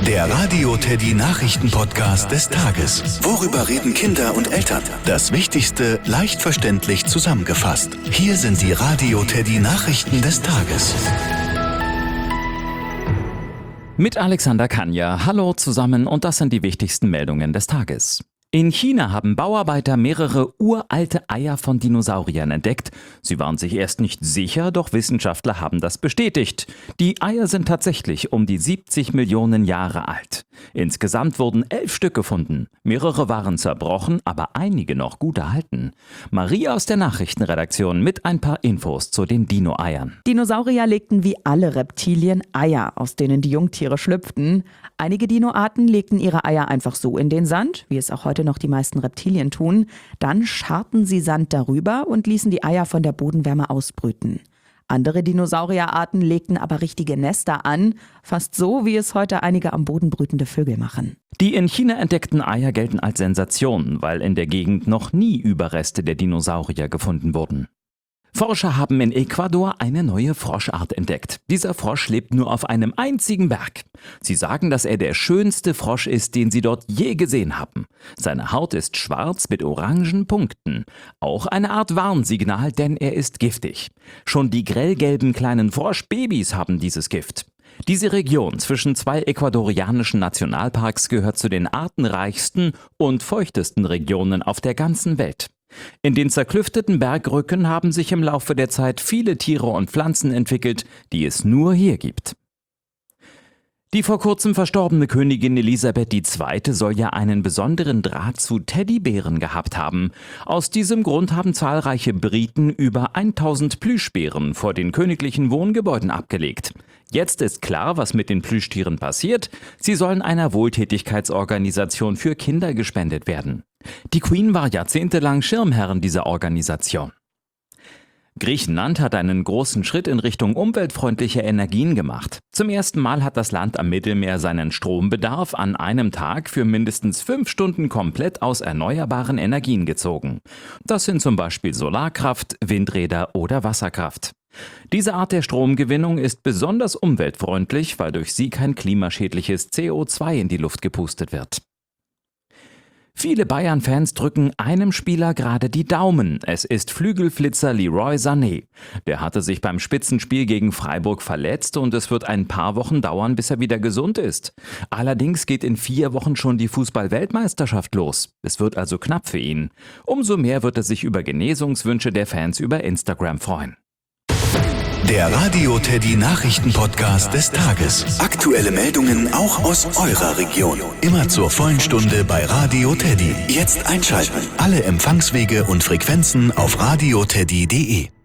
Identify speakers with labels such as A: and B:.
A: Der Radio Teddy Nachrichten-Podcast des Tages. Worüber reden Kinder und Eltern? Das Wichtigste leicht verständlich zusammengefasst. Hier sind die Radio Teddy Nachrichten des Tages.
B: Mit Alexander Kanja. Hallo zusammen und das sind die wichtigsten Meldungen des Tages. In China haben Bauarbeiter mehrere uralte Eier von Dinosauriern entdeckt. Sie waren sich erst nicht sicher, doch Wissenschaftler haben das bestätigt. Die Eier sind tatsächlich um die 70 Millionen Jahre alt. Insgesamt wurden 11 Stück gefunden. Mehrere waren zerbrochen, aber einige noch gut erhalten. Maria aus der Nachrichtenredaktion mit ein paar Infos zu den Dino-Eiern.
C: Dinosaurier legten wie alle Reptilien Eier, aus denen die Jungtiere schlüpften. Einige Dinoarten legten ihre Eier einfach so in den Sand, wie es auch heute noch die meisten Reptilien tun. Dann scharten sie Sand darüber und ließen die Eier von der Bodenwärme ausbrüten. Andere Dinosaurierarten legten aber richtige Nester an, fast so, wie es heute einige am Boden brütende Vögel machen.
B: Die in China entdeckten Eier gelten als Sensation, weil in der Gegend noch nie Überreste der Dinosaurier gefunden wurden. Forscher haben in Ecuador eine neue Froschart entdeckt. Dieser Frosch lebt nur auf einem einzigen Berg. Sie sagen, dass er der schönste Frosch ist, den sie dort je gesehen haben. Seine Haut ist schwarz mit orangen Punkten. Auch eine Art Warnsignal, denn er ist giftig. Schon die grellgelben kleinen Froschbabys haben dieses Gift. Diese Region zwischen zwei ecuadorianischen Nationalparks gehört zu den artenreichsten und feuchtesten Regionen auf der ganzen Welt. In den zerklüfteten Bergrücken haben sich im Laufe der Zeit viele Tiere und Pflanzen entwickelt, die es nur hier gibt. Die vor kurzem verstorbene Königin Elisabeth II. Soll ja einen besonderen Draht zu Teddybären gehabt haben. Aus diesem Grund haben zahlreiche Briten über 1000 Plüschbären vor den königlichen Wohngebäuden abgelegt. Jetzt ist klar, was mit den Plüschtieren passiert. Sie sollen einer Wohltätigkeitsorganisation für Kinder gespendet werden. Die Queen war jahrzehntelang Schirmherrin dieser Organisation. Griechenland hat einen großen Schritt in Richtung umweltfreundlicher Energien gemacht. Zum ersten Mal hat das Land am Mittelmeer seinen Strombedarf an einem Tag für mindestens 5 Stunden komplett aus erneuerbaren Energien gezogen. Das sind zum Beispiel Solarkraft, Windräder oder Wasserkraft. Diese Art der Stromgewinnung ist besonders umweltfreundlich, weil durch sie kein klimaschädliches CO2 in die Luft gepustet wird. Viele Bayern-Fans drücken einem Spieler gerade die Daumen. Es ist Flügelflitzer Leroy Sané. Der hatte sich beim Spitzenspiel gegen Freiburg verletzt und es wird ein paar Wochen dauern, bis er wieder gesund ist. Allerdings geht in 4 Wochen schon die Fußball-Weltmeisterschaft los. Es wird also knapp für ihn. Umso mehr wird er sich über Genesungswünsche der Fans über Instagram freuen.
A: Der Radio Teddy Nachrichten-Podcast des Tages. Aktuelle Meldungen auch aus eurer Region. Immer zur vollen Stunde bei Radio Teddy. Jetzt einschalten. Alle Empfangswege und Frequenzen auf radioteddy.de.